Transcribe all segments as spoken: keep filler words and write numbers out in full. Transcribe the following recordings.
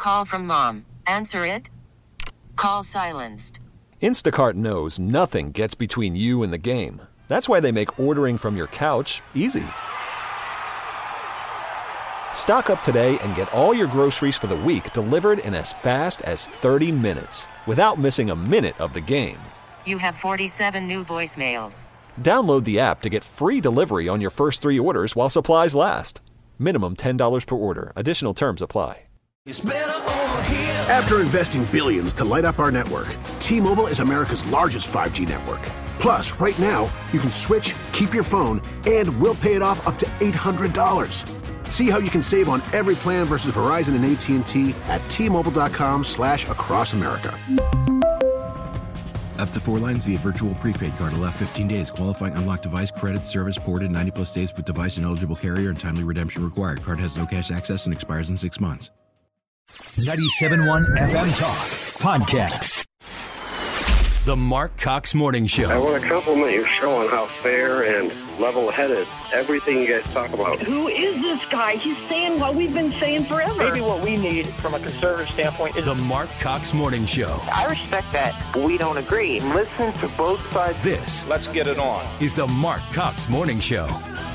call from mom. Answer it. Call silenced. Instacart knows nothing gets between you and the game. That's why they make ordering from your couch easy. Stock up today and get all your groceries for the week delivered in as fast as thirty minutes without missing a minute of the game. You have forty-seven new voicemails. Download the app to get free delivery on your first three orders while supplies last. Minimum ten dollars per order. Additional terms apply. After investing billions to light up our network, T-Mobile is America's largest five G network. Plus, right now, you can switch, keep your phone, and we'll pay it off up to eight hundred dollars. See how you can save on every plan versus Verizon and A T and T at T-Mobile.com slash across America. Up to four lines via virtual prepaid card. Allow fifteen days. Qualifying unlocked device credit service ported ninety plus days with device and eligible carrier and timely redemption required. Card has no cash access and expires in six months. ninety-seven point one F M Talk Podcast. The Mark Cox Morning Show. I want to compliment your show on how fair and level-headed everything you guys talk about. Who is this guy? He's saying what we've been saying forever. Maybe what we need from a conservative standpoint is the Mark Cox Morning Show. I respect that we don't agree. Listen to both sides. This, let's get it on, is the Mark Cox Morning Show.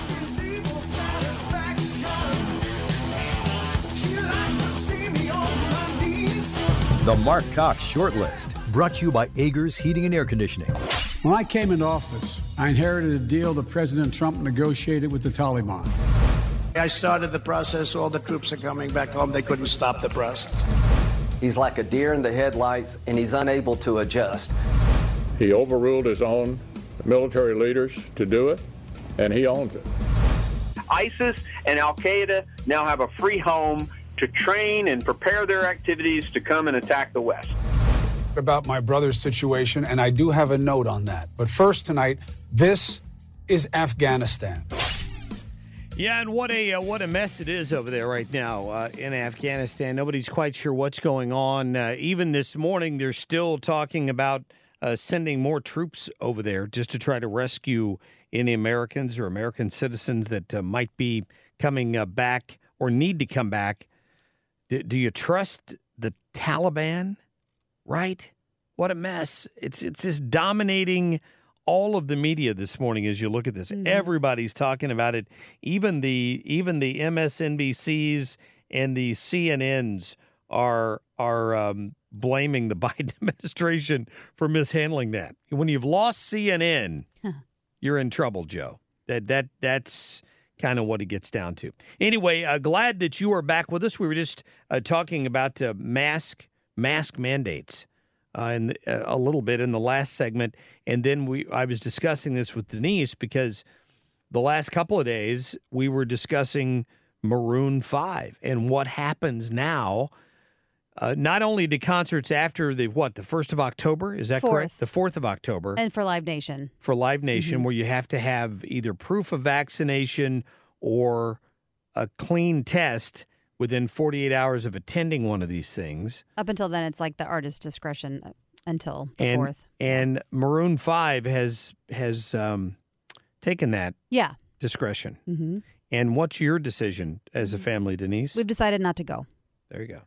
The Mark Cox Shortlist, brought to you by Agers Heating and Air Conditioning. When I came into office, I inherited a deal that President Trump negotiated with the Taliban. I started the process. All the troops are coming back home. They couldn't stop the process. He's like a deer in the headlights, and he's unable to adjust. He overruled his own military leaders to do it, and he owns it. ISIS and Al-Qaeda now have a free home to train and prepare their activities to come and attack the West. About my brother's situation, and I do have a note on that. But first tonight, this is Afghanistan. Yeah, and what a uh, what a mess it is over there right now uh, in Afghanistan. Nobody's quite sure what's going on. Uh, even this morning, they're still talking about uh, sending more troops over there just to try to rescue any Americans or American citizens that uh, might be coming uh, back or need to come back. Do you trust the Taliban? Right? What a mess. It's it's just dominating all of the media this morning as you look at this. Mm-hmm. Everybody's talking about it. Even the even the M S N B Cs and the C N Ns are are um, blaming the Biden administration for mishandling that. When you've lost C N N, huh. you're in trouble, Joe. That that that's kind of what it gets down to. Anyway, uh, glad that you are back with us. We were just uh, talking about uh, mask mask mandates uh, in the, uh, a little bit in the last segment, and then we I was discussing this with Denise because the last couple of days we were discussing Maroon five and what happens now. Uh, not only to concerts after the what the first of October, is that fourth. correct? The fourth of October, and for Live Nation. For Live Nation, mm-hmm. where you have to have either proof of vaccination or a clean test within forty-eight hours of attending one of these things. Up until then, it's like the artist's discretion until the and, fourth. And Maroon five has has um, taken that yeah. discretion. Mm-hmm. And what's your decision as a family, Denise? We've decided not to go. There you go.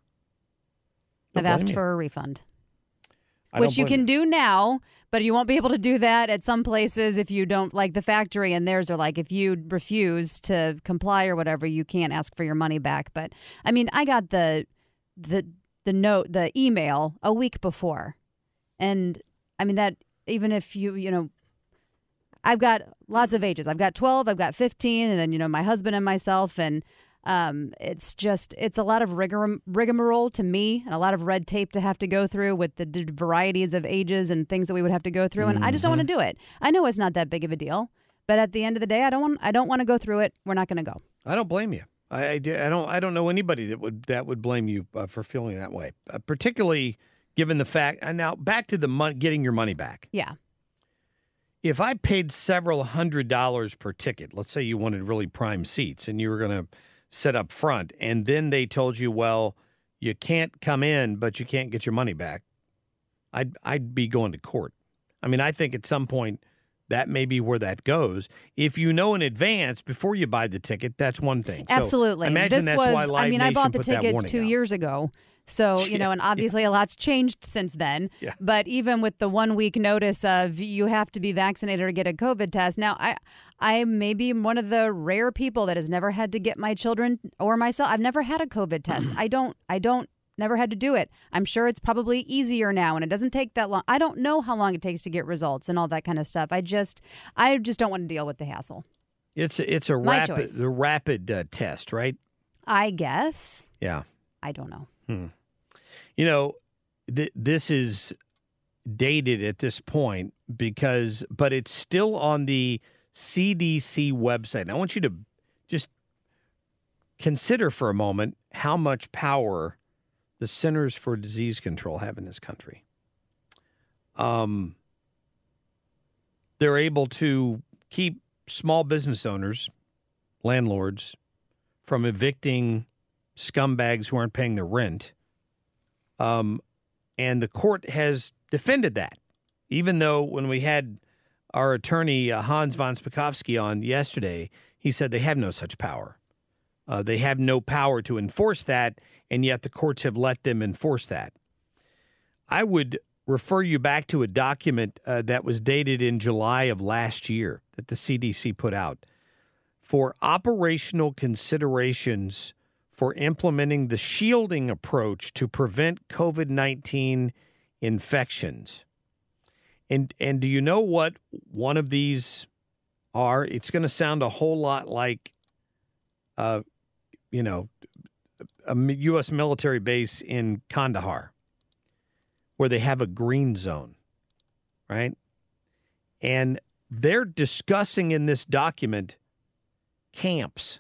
I've asked you. for a refund, I which you can you. do now, but you won't be able to do that at some places if you don't, like the factory and theirs are like, if you refuse to comply or whatever, you can't ask for your money back. But I mean, I got the, the, the note, the email a week before. And I mean that even if you, you know, I've got lots of ages. I've got twelve, I've got fifteen, and then, you know, my husband and myself, and Um, it's just, it's a lot of rigor, rigmarole to me and a lot of red tape to have to go through with the d- varieties of ages and things that we would have to go through. And mm-hmm. I just don't want to do it. I know it's not that big of a deal, but at the end of the day, I don't want, I don't want to go through it. We're not going to go. I don't blame you. I, I, I don't, I don't know anybody that would, that would blame you uh, for feeling that way, uh, particularly given the fact, and now back to the mon- getting your money back. Yeah. If I paid several hundred dollars per ticket, let's say you wanted really prime seats and you were going to sit up front, and then they told you, well, you can't come in, but you can't get your money back, I'd I'd be going to court. I mean, I think at some point that may be where that goes. If you know in advance before you buy the ticket, that's one thing. Absolutely. So imagine this that's was, why Live I mean, Nation I bought the put that tickets warning two out. years ago. So, you know, and obviously yeah. a lot's changed since then. Yeah. But even with the one week notice of you have to be vaccinated or get a COVID test. Now, I I may be one of the rare people that has never had to get my children or myself. I've never had a COVID test. I don't, I don't, never had to do it. I'm sure it's probably easier now and it doesn't take that long. I don't know how long it takes to get results and all that kind of stuff. I just, I just don't want to deal with the hassle. It's, it's a My rapid, choice. the rapid uh, test, right? I guess. Yeah. I don't know. Hmm. You know, th- this is dated at this point because, but it's still on the C D C website. I want you to just consider for a moment how much power the Centers for Disease Control have in this country. Um, they're able to keep small business owners, landlords, from evicting scumbags who aren't paying their rent. Um, and the court has defended that, even though when we had our attorney, uh, Hans von Spakovsky, on yesterday, he said they have no such power. Uh, they have no power to enforce that, and yet the courts have let them enforce that. I would refer you back to a document uh, that was dated in July of last year that the C D C put out for operational considerations for implementing the shielding approach to prevent COVID nineteen infections. And and do you know what one of these are? It's going to sound a whole lot like, uh, you know, a U S military base in Kandahar, where they have a green zone, right? And they're discussing in this document camps.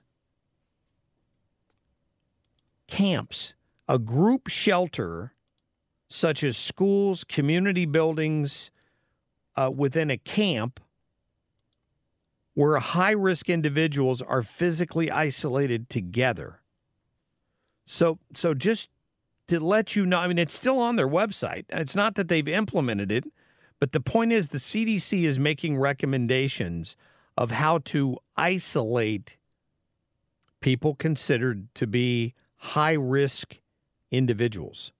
Camps, a group shelter such as schools, community buildings uh, within a camp where high-risk individuals are physically isolated together. So, so just to let you know, I mean, it's still on their website. It's not that they've implemented it, but the point is the C D C is making recommendations of how to isolate people considered to be high-risk individuals.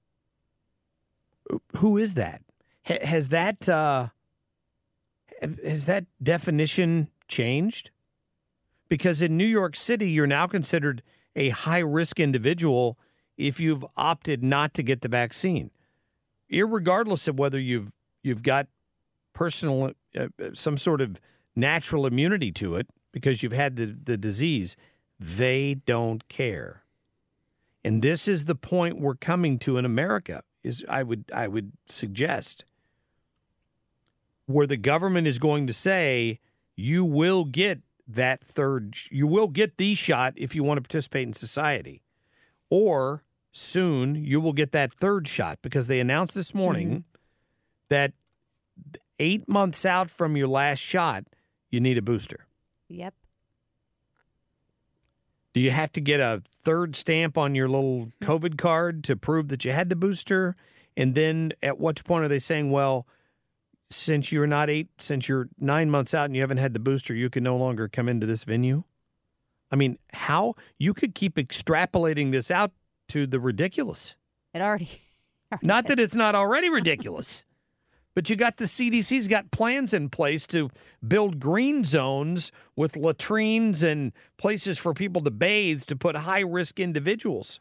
Who is that? Has that uh, has that definition changed? Because in New York City, you're now considered a high-risk individual if you've opted not to get the vaccine, irregardless of whether you've you've got personal uh, some sort of natural immunity to it because you've had the, the disease. They don't care. And this is the point we're coming to in America, is I would I would suggest, where the government is going to say, you will get that third, you will get the shot if you want to participate in society. Or soon you will get that third shot, because they announced this morning mm-hmm. that eight months out from your last shot, you need a booster. Yep. Do you have to get a third stamp on your little COVID card to prove that you had the booster? And then at what point are they saying, well, since you're not eight, since you're nine months out and you haven't had the booster, you can no longer come into this venue? I mean, how you could keep extrapolating this out to the ridiculous. It already. already not that it's not already ridiculous. But you got the C D C's got plans in place to build green zones with latrines and places for people to bathe to put high-risk individuals.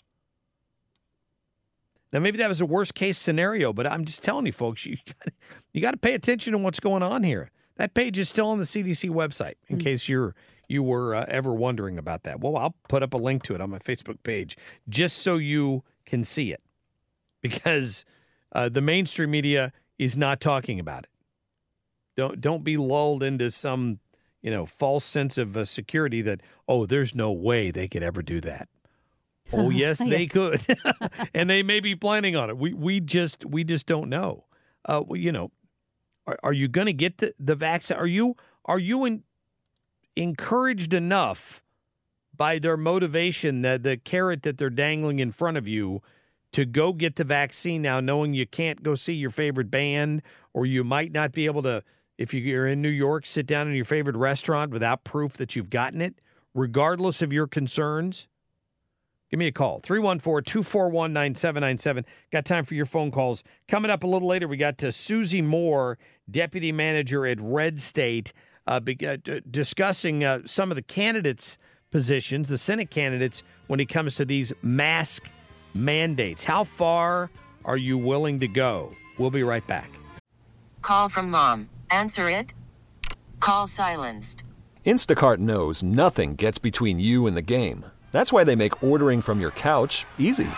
Now, maybe that was a worst-case scenario, but I'm just telling you, folks, you got, you got to pay attention to what's going on here. That page is still on the C D C website, in mm-hmm. case you're you were uh, ever wondering about that. Well, I'll put up a link to it on my Facebook page just so you can see it, because uh, the mainstream media is not talking about it. Don't don't be lulled into some, you know, false sense of uh, security that, oh, there's no way they could ever do that. Oh, yes, they yes. could. And they may be planning on it. We we just we just don't know. Uh, well, you know, are, are you going to get the, the vaccine? Are you are you in, encouraged enough by their motivation, the, the carrot that they're dangling in front of you, to go get the vaccine now, knowing you can't go see your favorite band, or you might not be able to If you're in New York, sit down in your favorite restaurant without proof that you've gotten it, regardless of your concerns, give me a call, three one four, two four one, nine seven nine seven. Got time for your phone calls. Coming up a little later, we got to Susie Moore, deputy manager at Red State, uh, be, uh, d- discussing uh, some of the candidates' positions, the Senate candidates, when it comes to these mask mandates. How far are you willing to go? We'll be right back. Call from mom. Answer it. Call silenced. Instacart knows nothing gets between you and the game. That's why they make ordering from your couch easy.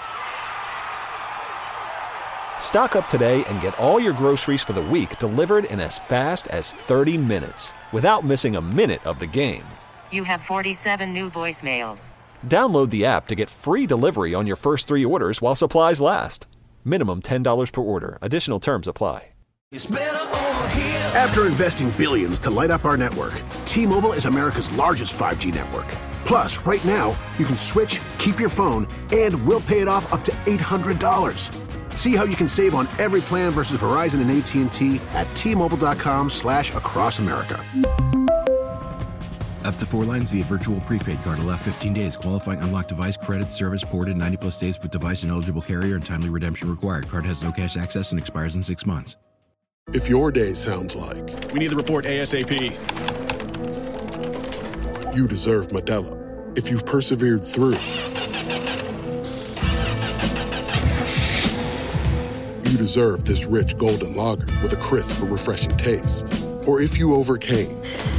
Stock up today and get all your groceries for the week delivered in as fast as thirty minutes without missing a minute of the game. You have forty-seven new voicemails. Download the app to get free delivery on your first three orders while supplies last. Minimum ten dollars per order. Additional terms apply. After investing billions to light up our network, T-Mobile is America's largest five G network. Plus, right now, you can switch, keep your phone, and we'll pay it off up to eight hundred dollars. See how you can save on every plan versus Verizon and A T and T at T-Mobile.com slash across America. Up to four lines via virtual prepaid card. Allow fifteen days. Qualifying unlocked device credit service ported ninety plus days with device and eligible carrier and timely redemption required. Card has no cash access and expires in six months. If your day sounds like, we need the report ASAP, you deserve Modelo. If you've persevered through, you deserve this rich golden lager with a crisp but refreshing taste. Or if you overcame,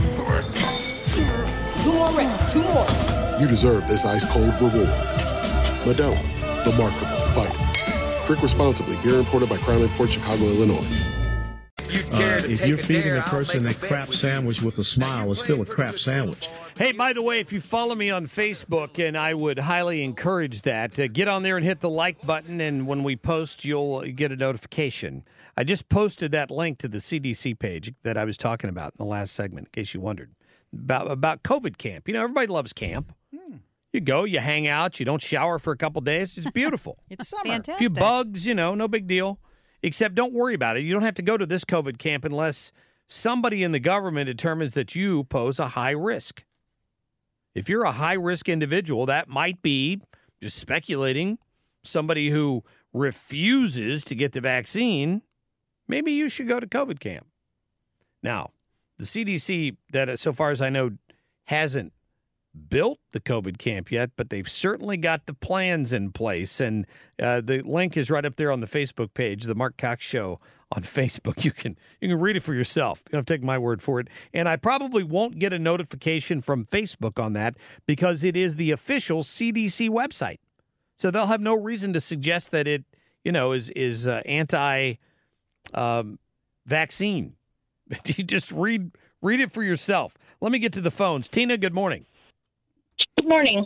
Two more reps, two more. you deserve this ice-cold reward. Modelo, the Remarkable Fighter. Drink responsibly. Beer imported by Crown Imports, Chicago, Illinois. Uh, if you're feeding a person a crap sandwich with a smile, it's still a crap sandwich. Hey, by the way, if you follow me on Facebook, and I would highly encourage that, uh, get on there and hit the like button, and when we post, you'll get a notification. I just posted that link to the C D C page that I was talking about in the last segment, in case you wondered, about, about COVID camp. You know, everybody loves camp. Hmm. You go, you hang out, you don't shower for a couple days. It's beautiful. It's summer. Fantastic. A few bugs, you know, no big deal. Except don't worry about it. You don't have to go to this COVID camp unless somebody in the government determines that you pose a high risk. If you're a high-risk individual, that might be, just speculating, somebody who refuses to get the vaccine, maybe you should go to COVID camp. Now, the C D C, that so far as I know, hasn't built the COVID camp yet, but they've certainly got the plans in place. And uh, the link is right up there on the Facebook page, The Mark Cox Show on Facebook. You can you can read it for yourself. You don't have to take my word for it. And I probably won't get a notification from Facebook on that because it is the official C D C website. So they'll have no reason to suggest that it, you know, is is uh, anti um, vaccine. You just read read it for yourself. Let me get to the phones. Tina, good morning. Good morning.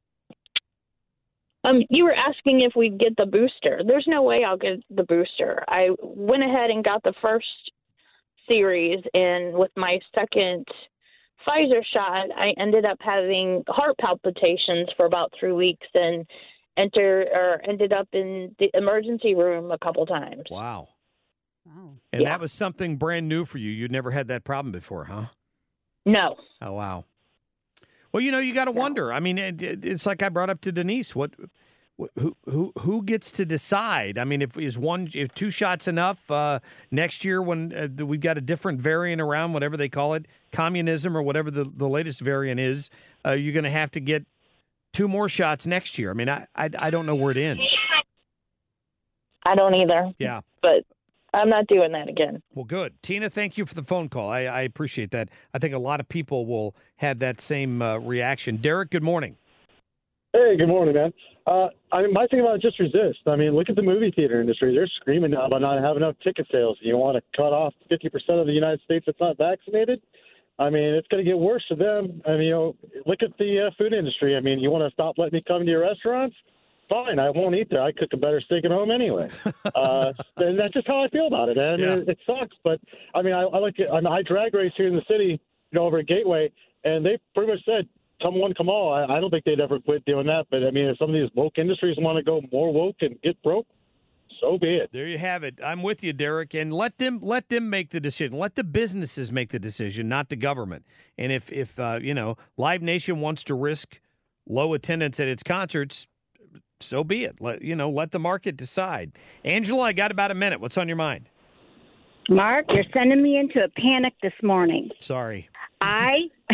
Um, you were asking if we'd get the booster. There's no way I'll get the booster. I went ahead and got the first series, and with my second Pfizer shot, I ended up having heart palpitations for about three weeks and enter or ended up in the emergency room a couple times. Wow. Wow. And yeah. That was something brand new for you. You'd never had that problem before, huh? No. Oh, wow. Well, you know, you got to wonder. I mean, it, it's like I brought up to Denise. What, who, who, who gets to decide? I mean, if is one, if two shots enough? Uh, next year, when uh, we've got a different variant around, whatever they call it, communism or whatever the, the latest variant is, uh, you're going to have to get two more shots next year. I mean, I, I, I don't know where it ends. I don't either. Yeah, but I'm not doing that again. Well, good. Tina, thank you for the phone call. I, I appreciate that. I think a lot of people will have that same uh, reaction. Derek, good morning. Hey, good morning, man. Uh, I mean, my thing about it, just resist. I mean, look at the movie theater industry. They're screaming now about not having enough ticket sales. You want to cut off fifty percent of the United States that's not vaccinated? I mean, it's going to get worse for them. I mean, you know, look at the uh, food industry. I mean, you want to stop letting me come to your restaurants? Fine, I won't eat there. I cook a better steak at home anyway. uh, and that's just how I feel about it, man. Yeah. It, it sucks, but I mean, I, I like it. I, mean, I drag race here in the city, you know, over at Gateway, and they pretty much said, "Come one, come all." I, I don't think they'd ever quit doing that. But I mean, if some of these woke industries want to go more woke and get broke, so be it. There you have it. I'm with you, Derek, and let them let them make the decision. Let the businesses make the decision, not the government. And if if uh, you know, Live Nation wants to risk low attendance at its concerts, so be it. Let you know, let the market decide. Angela, I got about a minute. What's on your mind? Mark, you're sending me into a panic this morning. Sorry. I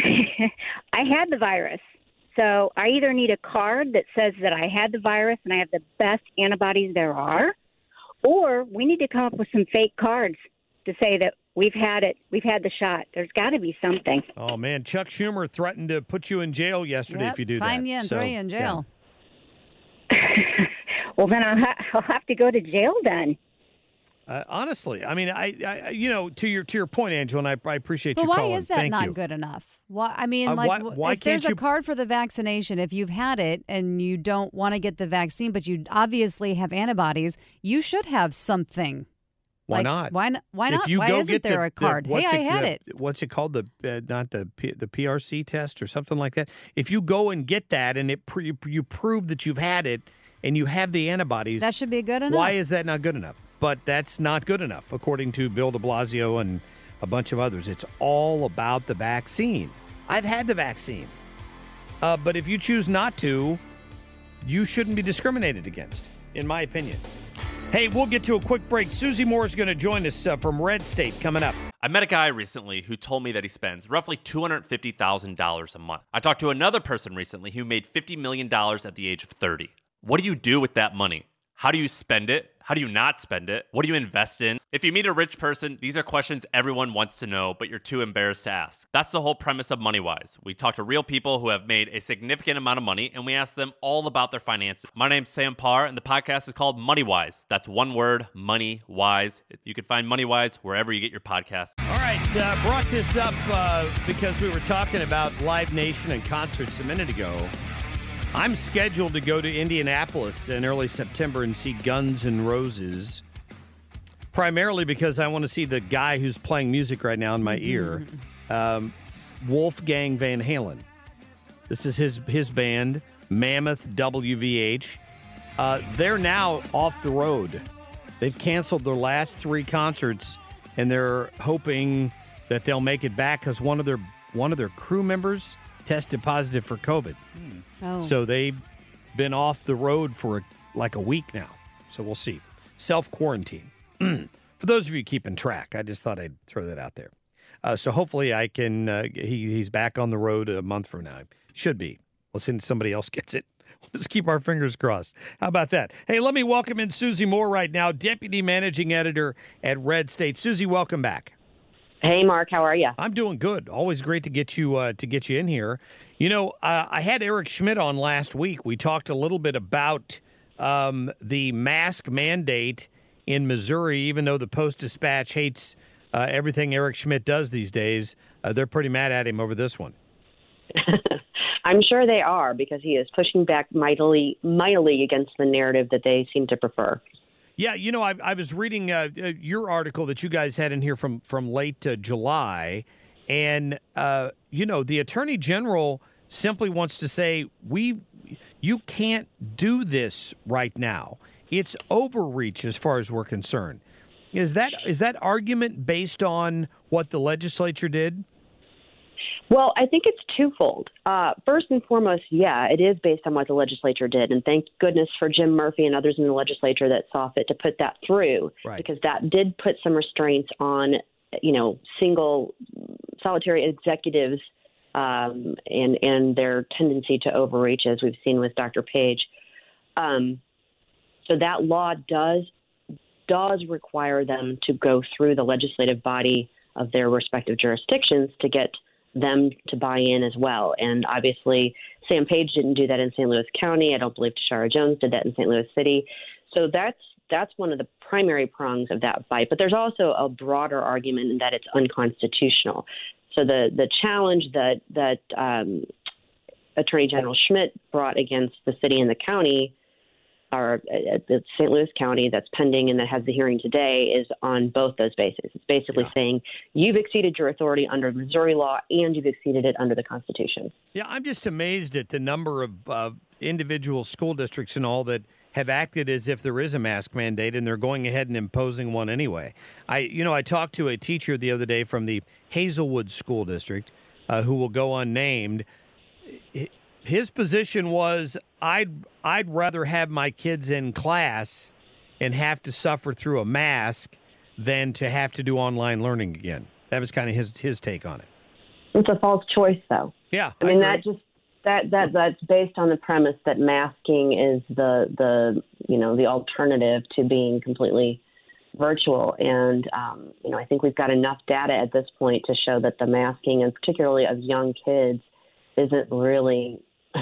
I had the virus. So I either need a card that says that I had the virus and I have the best antibodies there are, or we need to come up with some fake cards to say that we've had it, we've had the shot. There's got to be something. Oh, man. Chuck Schumer threatened to put you in jail yesterday yep, if you do fine that. Fine you and so, throw you in jail. Yeah. Well, then I'll, ha- I'll have to go to jail then. Uh, honestly, I mean, I, I, you know, to your to your point, Angela, and I, I appreciate but you why calling. is that Thank not you. good enough? Why? I mean, Uh, like, why- why if there's can't you- a card for the vaccination, if you've had it and you don't want to get the vaccine, but you obviously have antibodies, you should have something. Why Like, not? Why not? Why If not? you Why go isn't get there the- a card? the- hey, what's I had the- it. What's it called? The uh, not the P, the P R C test or something like that. If you go and get that and it pre- you prove that you've had it and you have the antibodies, That should be good enough. why is that not good enough? But that's not good enough, according to Bill de Blasio and a bunch of others. It's all about the vaccine. I've had the vaccine. Uh, but if you choose not to, you shouldn't be discriminated against, in my opinion. Hey, we'll get to a quick break. Susie Moore is going to join us uh, from Red State coming up. I met a guy recently who told me that he spends roughly two hundred fifty thousand dollars a month. I talked to another person recently who made fifty million dollars at the age of thirty. What do you do with that money? How do you spend it? How do you not spend it? What do you invest in? If you meet a rich person, these are questions everyone wants to know, but you're too embarrassed to ask. That's the whole premise of MoneyWise. We talk to real people who have made a significant amount of money, and we ask them all about their finances. My name's Sam Parr, and the podcast is called MoneyWise. That's one word, MoneyWise. You can find MoneyWise wherever you get your podcasts. All right, uh, brought this up uh, because we were talking about Live Nation and concerts a minute ago. I'm scheduled to go to Indianapolis in early September and see Guns N' Roses, primarily because I want to see the guy who's playing music right now in my ear, um, Wolfgang Van Halen. This is his his band, Mammoth W V H. Uh, they're now off the road. They've canceled their last three concerts, and they're hoping that they'll make it back because one of their one of their crew members tested positive for COVID. Oh. So they've been off the road for like a week now. So we'll see. Self-quarantine. For those of you keeping track, I just thought I'd throw that out there. Uh, so hopefully I can, uh, he, he's back on the road a month from now. Should be. Let's see if somebody else gets it. Let's keep our fingers crossed. How about that? Hey, let me welcome in Susie Moore right now, Deputy Managing Editor at Red State. Susie, welcome back. Hey, Mark, how are you? I'm doing good. Always great to get you uh, to get you in here. You know, uh, I had Eric Schmidt on last week. We talked a little bit about um, the mask mandate in Missouri. Even though the Post-Dispatch hates uh, everything Eric Schmidt does these days, uh, they're pretty mad at him over this one. I'm sure they are, because he is pushing back mightily, mightily against the narrative that they seem to prefer. Yeah, you know, I, I was reading uh, your article that you guys had in here from, from late uh, July, and, uh, you know, the Attorney General simply wants to say, we, you can't do this right now. It's overreach as far as we're concerned. Is that is that argument based on what the legislature did? Well, I think it's twofold. Uh, first and foremost, yeah, it is based on what the legislature did. And thank goodness for Jim Murphy and others in the legislature that saw fit to put that through, right, because that did put some restraints on, you know, single solitary executives um, and, and their tendency to overreach, as we've seen with Doctor Page. Um, so that law does does require them to go through the legislative body of their respective jurisdictions to get them to buy in as well. And obviously, Sam Page didn't do that in Saint Louis County. I don't believe Tashara Jones did that in Saint Louis City. So that's that's one of the primary prongs of that fight. But there's also a broader argument in that it's unconstitutional. So the the challenge that that um, Attorney General Schmidt brought against the city and the county, or uh, the Saint Louis County, that's pending and that has the hearing today, is on both those bases. It's basically yeah. saying you've exceeded your authority under Missouri law and you've exceeded it under the Constitution. Yeah, I'm just amazed at the number of uh, individual school districts and all that have acted as if there is a mask mandate, and they're going ahead and imposing one anyway. I, you know, I talked to a teacher the other day from the Hazelwood School District, uh, who will go unnamed. His position was, I'd I'd rather have my kids in class and have to suffer through a mask than to have to do online learning again. That was kind of his his take on it. It's a false choice, though. Yeah, I mean I that just that that that's based on the premise that masking is the the you know the alternative to being completely virtual. And um, you know I think we've got enough data at this point to show that the masking, and particularly of young kids, isn't really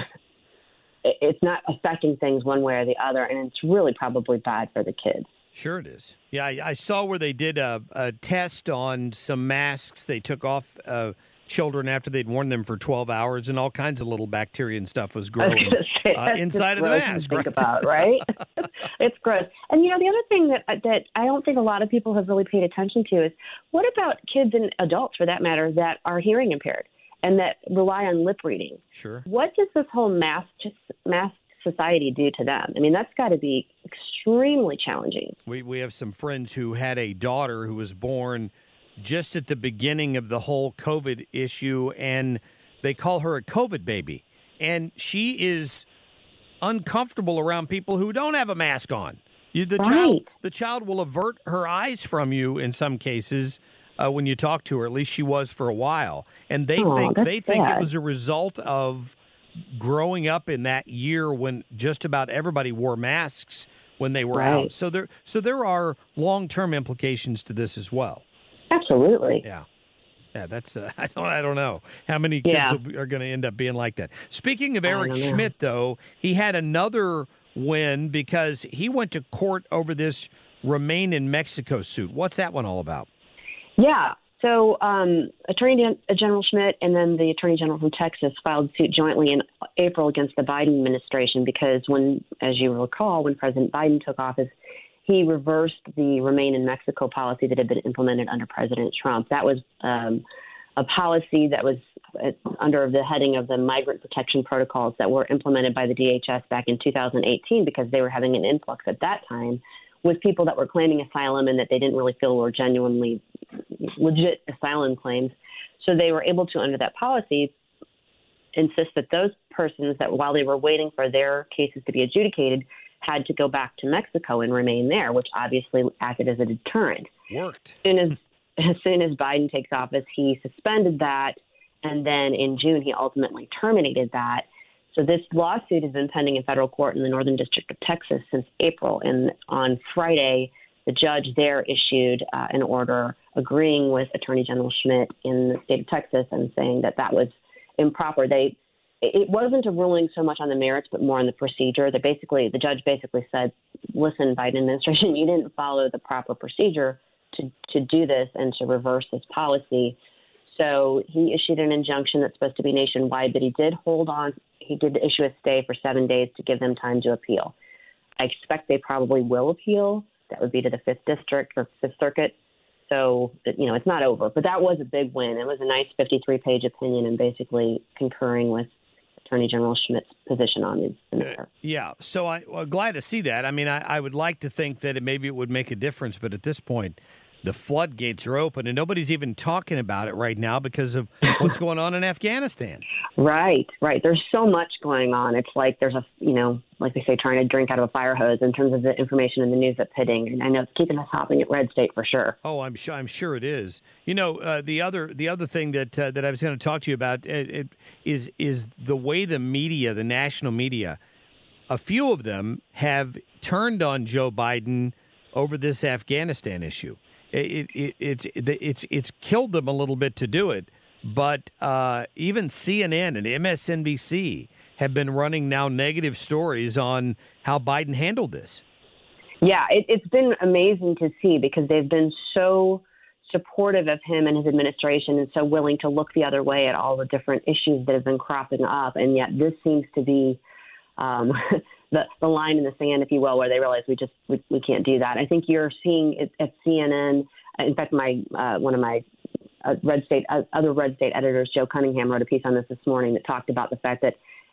it's not affecting things one way or the other, and it's really probably bad for the kids. Sure it is. Yeah, I, I saw where they did a, a test on some masks. They took off uh, children after they'd worn them for twelve hours, and all kinds of little bacteria and stuff was growing say, uh, inside of the mask. Think right? about, right? It's gross. And you know, the other thing that that I don't think a lot of people have really paid attention to is what about kids and adults, for that matter, that are hearing impaired and that rely on lip reading? Sure. What does this whole mask mask society do to them? I mean, that's got to be extremely challenging. We we have some friends who had a daughter who was born just at the beginning of the whole COVID issue, and they call her a COVID baby. And she is uncomfortable around people who don't have a mask on. You, the right. child, the child will avert her eyes from you in some cases uh, when you talk to her. At least she was for a while, and they oh, think they think sad. it was a result of growing up in that year when just about everybody wore masks when they were right. out. So there, so there are long-term implications to this as well. Absolutely. Yeah. Yeah, that's uh, I don't I don't know how many kids yeah. will, are going to end up being like that. Speaking of Eric Schmidt, though, he had another win because he went to court over this Remain in Mexico suit. What's that one all about? Yeah. So um, Attorney General Schmidt and then the Attorney General from Texas filed suit jointly in April against the Biden administration because when, as you recall, when President Biden took office, he reversed the Remain in Mexico policy that had been implemented under President Trump. That was um, a policy that was under the heading of the migrant protection protocols that were implemented by the D H S back in two thousand eighteen because they were having an influx at that time with people that were claiming asylum and that they didn't really feel were genuinely legit asylum claims. So they were able to, under that policy, insist that those persons that while they were waiting for their cases to be adjudicated had to go back to Mexico and remain there, which obviously acted as a deterrent. Worked. As soon as, as soon as Biden takes office, he suspended that, and then in June he ultimately terminated that. So this lawsuit has been pending in federal court in the Northern District of Texas since April, and on Friday, the judge there issued uh, an order agreeing with Attorney General Schmidt in the state of Texas and saying that that was improper. They It wasn't a ruling so much on the merits, but more on the procedure. That basically, the judge basically said, listen, Biden administration, you didn't follow the proper procedure to, to do this and to reverse this policy. So he issued an injunction that's supposed to be nationwide, but he did hold on. He did issue a stay for seven days to give them time to appeal. I expect they probably will appeal. That would be to the Fifth District or Fifth Circuit. So, you know, it's not over. But that was a big win. It was a nice fifty-three page opinion and basically concurring with Attorney General Schmidt's position on the matter. Uh, yeah, so I'm well, glad to see that. I mean, I, I would like to think that it, maybe it would make a difference, but at this point, the floodgates are open, and nobody's even talking about it right now because of what's going on in Afghanistan. Right, right. There's so much going on. It's like there's a, you know, like they say, trying to drink out of a fire hose in terms of the information in the news that's hitting. And I know it's keeping us hopping at Red State for sure. Oh, I'm sure. I'm sure it is. You know, uh, the other the other thing that uh, that I was going to talk to you about it, it, is is the way the media, the national media, a few of them have turned on Joe Biden over this Afghanistan issue. It, it, it's it's it's killed them a little bit to do it, but uh, even C N N and M S N B C have been running now negative stories on how Biden handled this. Yeah, it, it's been amazing to see because they've been so supportive of him and his administration and so willing to look the other way at all the different issues that have been cropping up, and yet this seems to be um, the, the line in the sand, if you will, where they realize we just we, we can't do that. I think you're seeing it at C N N. In fact, my uh, one of my uh, Red State uh, other Red State editors, Joe Cunningham, wrote a piece on this this morning that talked about the fact that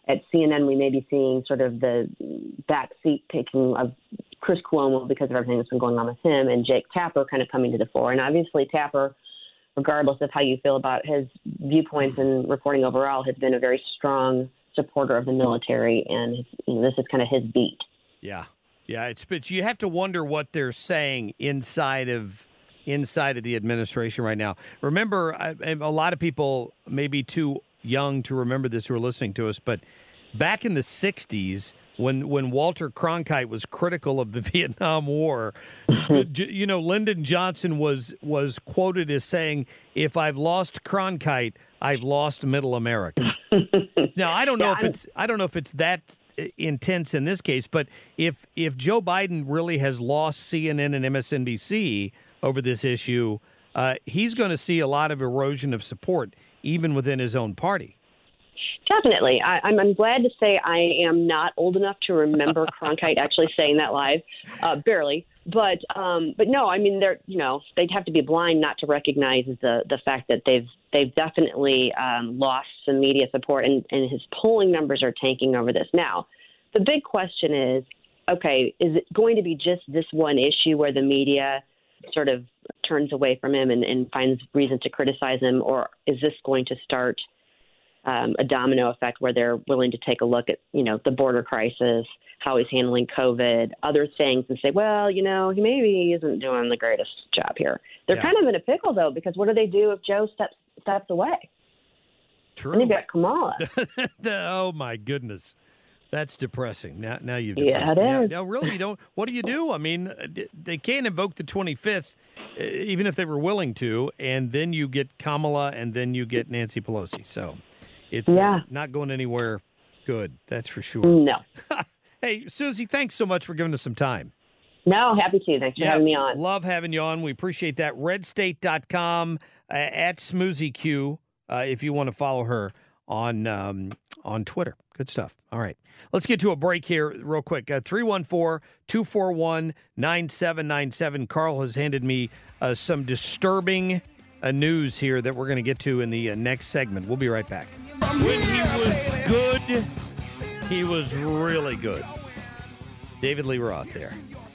at C N N, we may be seeing sort of the backseat taking of Chris Cuomo because of everything that's been going on with him, and Jake Tapper kind of coming to the fore. And obviously Tapper, regardless of how you feel about his viewpoints and reporting overall, has been a very strong supporter of the military, and his, you know, this is kind of his beat. Yeah, yeah. It's but you have to wonder what they're saying inside of inside of the administration right now. Remember, I, a lot of people may be too young to remember this who are listening to us, but back in the sixties, when when Walter Cronkite was critical of the Vietnam War, you know, Lyndon Johnson was was quoted as saying, "If I've lost Cronkite, I've lost Middle America." Now, I don't know yeah, if it's I don't know if it's that intense in this case, but if if Joe Biden really has lost C N N and M S N B C over this issue, uh, he's going to see a lot of erosion of support, even within his own party. Definitely. I, I'm, I'm glad to say I am not old enough to remember Cronkite actually saying that live, uh, barely. But um, but no, I mean, they're you know they'd have to be blind not to recognize the the fact that they've they've definitely um, lost some media support, and, and his polling numbers are tanking over this. Now, the big question is, okay, is it going to be just this one issue where the media sort of turns away from him and, and finds reason to criticize him, or is this going to start Um, a domino effect where they're willing to take a look at, you know, the border crisis, how he's handling COVID, other things, and say, well, you know, he maybe isn't doing the greatest job here. They're yeah. kind of in a pickle, though, because what do they do if Joe steps steps away? True. And they've got Kamala. Oh, my goodness. That's depressing. Now, now you've yeah, it now, is. now, really, you don't. What do you do? I mean, they can't invoke the twenty-fifth, even if they were willing to, and then you get Kamala, and then you get Nancy Pelosi. So it's yeah. uh, not going anywhere good. That's for sure. No. Hey, Susie, thanks so much for giving us some time. No, happy to. Thanks for yeah, having me on. Love having you on. We appreciate that. red state dot com uh, at SmoozyQ uh, if you want to follow her on um, on Twitter. Good stuff. All right. Let's get to a break here real quick. Uh, three one four, two four one, nine seven nine seven. Carl has handed me uh, some disturbing uh, news here that we're going to get to in the uh, next segment. We'll be right back. When he was good, he was really good. David Lee Roth there.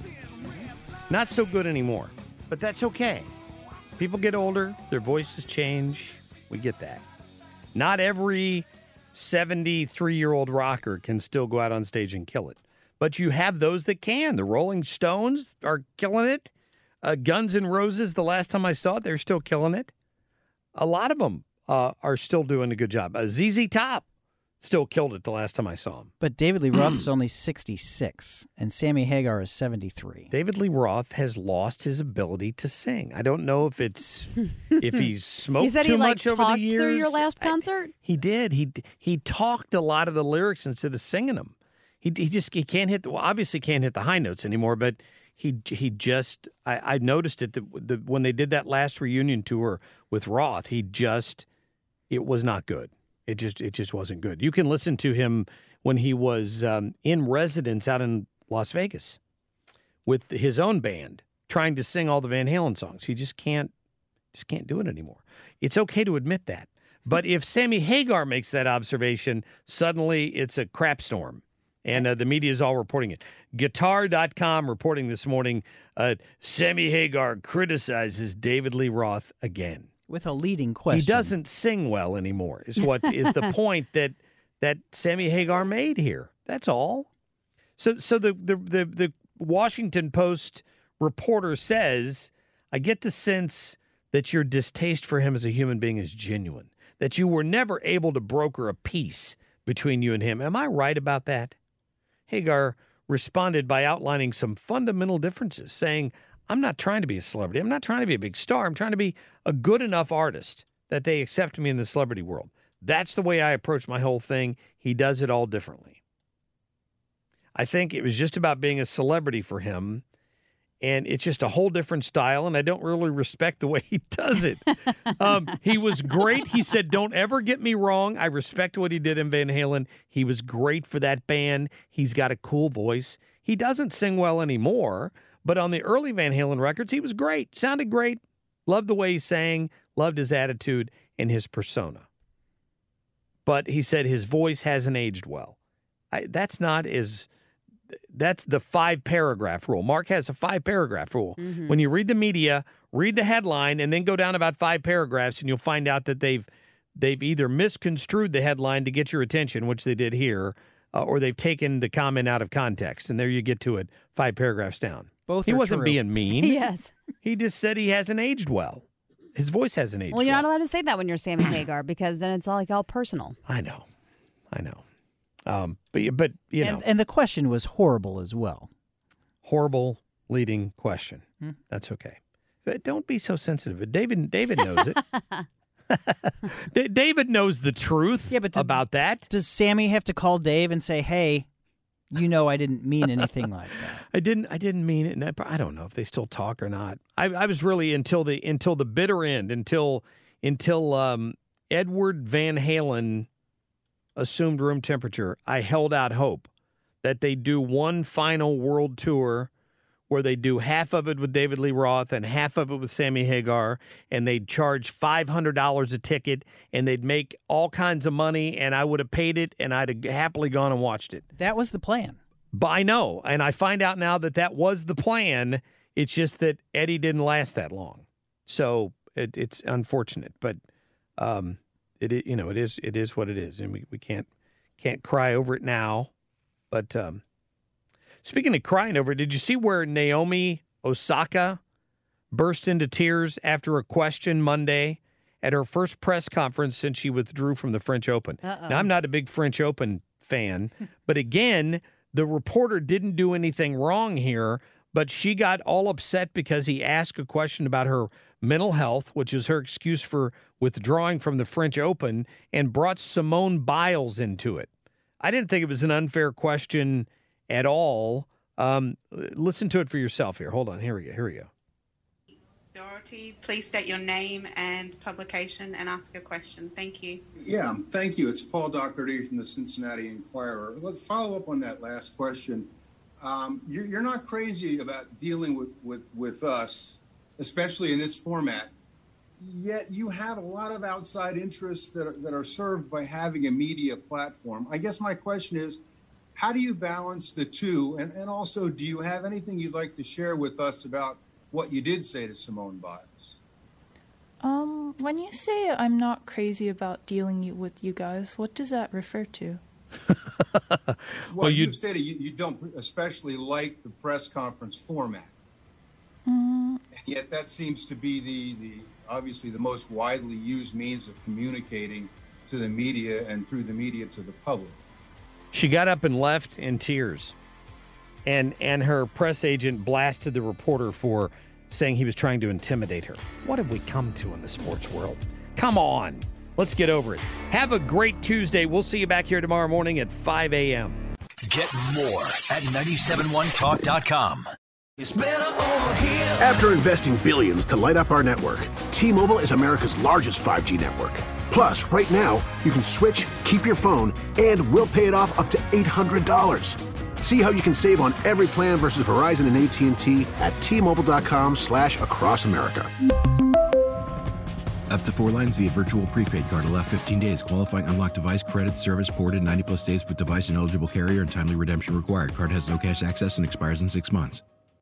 Not so good anymore, but that's okay. People get older, their voices change. We get that. Not every seventy-three-year-old rocker can still go out on stage and kill it. But you have those that can. The Rolling Stones are killing it. Uh, Guns N' Roses, the last time I saw it, they're still killing it. A lot of them uh, are still doing a good job. Uh, Z Z Top still killed it the last time I saw him. But David Lee Roth is only sixty-six, and Sammy Hagar is seventy-three. David Lee Roth has lost his ability to sing. I don't know if it's if he's smoked he said too he, much like, over the talked years. Through your last concert, I, he did. He he talked a lot of the lyrics instead of singing them. He he just he can't hit the well, obviously can't hit the high notes anymore. But he he just I, I noticed it the, the when they did that last reunion tour with Roth. He just it was not good. It just it just wasn't good. You can listen to him when he was um, in residence out in Las Vegas with his own band, trying to sing all the Van Halen songs. He just can't just can't do it anymore. It's okay to admit that. But if Sammy Hagar makes that observation, suddenly it's a crap storm. And uh, the media is all reporting it. Guitar dot com reporting this morning, uh, Sammy Hagar criticizes David Lee Roth again. With a leading question. He doesn't sing well anymore, is what is the point that that Sammy Hagar made here. That's all. So so the, the, the, the Washington Post reporter says, I get the sense that your distaste for him as a human being is genuine, that you were never able to broker a peace between you and him. Am I right about that? Hagar responded by outlining some fundamental differences, saying, I'm not trying to be a celebrity. I'm not trying to be a big star. I'm trying to be a good enough artist that they accept me in the celebrity world. That's the way I approach my whole thing. He does it all differently. I think it was just about being a celebrity for him, and it's just a whole different style, and I don't really respect the way he does it. um, he was great. He said, don't ever get me wrong. I respect what he did in Van Halen. He was great for that band. He's got a cool voice. He doesn't sing well anymore. But on the early Van Halen records, he was great. Sounded great. Loved the way he sang. Loved his attitude and his persona. but he said his voice hasn't aged well. I, that's not as that's the five paragraph rule. Mark has a five paragraph rule. Mm-hmm. When you read the media, read the headline and then go down about five paragraphs, and you'll find out that they've they've either misconstrued the headline to get your attention, which they did here, uh, or they've taken the comment out of context, and there you get to it five paragraphs down. Both he are wasn't true. being mean. Yes. He just said he hasn't aged well. His voice hasn't aged Well, you're well. not allowed to say that when you're Sammy Hagar because then it's all like all personal. I know. I know. Um, but, you- but you know, And, and the question was horrible as well. horrible leading question. Hmm. That's okay. But don't be so sensitive. David David knows it. D- David knows the truth Yeah, but to- about that. Does Sammy have to call Dave and say, hey, you know I didn't mean anything like that? I didn't. I didn't mean it. And I, I don't know if they still talk or not. I, I was really until the until the bitter end, until until um, Edward Van Halen assumed room temperature. I held out hope that they do one final world tour where they do half of it with David Lee Roth and half of it with Sammy Hagar, and they'd charge five hundred dollars a ticket, and they'd make all kinds of money, and I would have paid it, and I'd have happily gone and watched it. That was the plan. But I know, and I find out now that that was the plan. It's just that Eddie didn't last that long, so it, it's unfortunate. But um, it, it you know it is it is what it is, and we, we can't can't cry over it now. But um, speaking of crying over it, did you see where Naomi Osaka burst into tears after a question Monday at her first press conference since she withdrew from the French Open? Uh-oh. Now, I'm not a big French Open fan, but again, the reporter didn't do anything wrong here, but she got all upset because he asked a question about her mental health, which is her excuse for withdrawing from the French Open, and brought Simone Biles into it. I didn't think it was an unfair question at all. Um, listen to it for yourself here. Hold on. Here we go. Here we go. Doherty, please state your name and publication and ask your question. Thank you. Yeah, thank you. It's Paul Doherty from the Cincinnati Enquirer. Let's follow up on that last question. Um, you're, you're not crazy about dealing with, with, with us, especially in this format, yet you have a lot of outside interests that are, that are served by having a media platform. I guess my question is, how do you balance the two? And, and also, do you have anything you'd like to share with us about what you did say to Simone Biles? Um, when you say I'm not crazy about dealing you, with you guys, what does that refer to? Well, Well, you- you've said you, you don't especially like the press conference format. Mm, And yet that seems to be the, the obviously the most widely used means of communicating to the media and through the media to the public. She got up and left in tears, and and her press agent blasted the reporter for saying he was trying to intimidate her. What have we come to in the sports world? Come on, let's get over it. Have a great Tuesday. We'll see you back here tomorrow morning at five a.m. Get more at nine seven one talk dot com. After investing billions to light up our network, T-Mobile is America's largest five G network. Plus, right now, you can switch, keep your phone, and we'll pay it off up to eight hundred dollars. See how you can save on every plan versus Verizon and A T and T at T-Mobile.com slash across America. Up to four lines via virtual prepaid card. Allow fifteen days. Qualifying unlocked device credit service ported ninety plus days with device and eligible carrier and timely redemption required. Card has no cash access and expires in six months.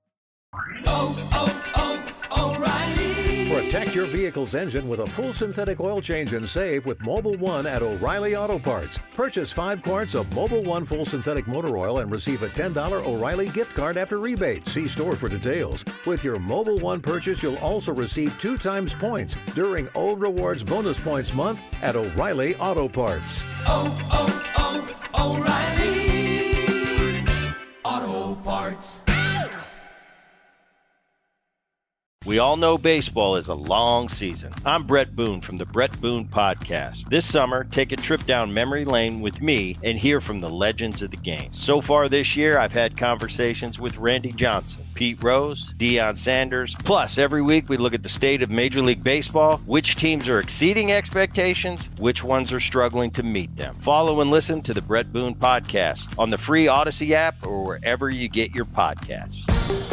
Protect your vehicle's engine with a full synthetic oil change and save with Mobile One at O'Reilly Auto Parts. Purchase five quarts of Mobile One full synthetic motor oil and receive a ten dollars O'Reilly gift card after rebate. See store for details. With your Mobile One purchase, you'll also receive two times points during O Rewards Bonus Points Month at O'Reilly Auto Parts. Oh, oh, oh, O'Reilly Auto Parts. We all know baseball is a long season. I'm Brett Boone from the Brett Boone Podcast. This summer, take a trip down memory lane with me and hear from the legends of the game. So far this year, I've had conversations with Randy Johnson, Pete Rose, Deion Sanders. Plus, every week we look at the state of Major League Baseball, which teams are exceeding expectations, which ones are struggling to meet them. Follow and listen to the Brett Boone Podcast on the free Odyssey app or wherever you get your podcasts.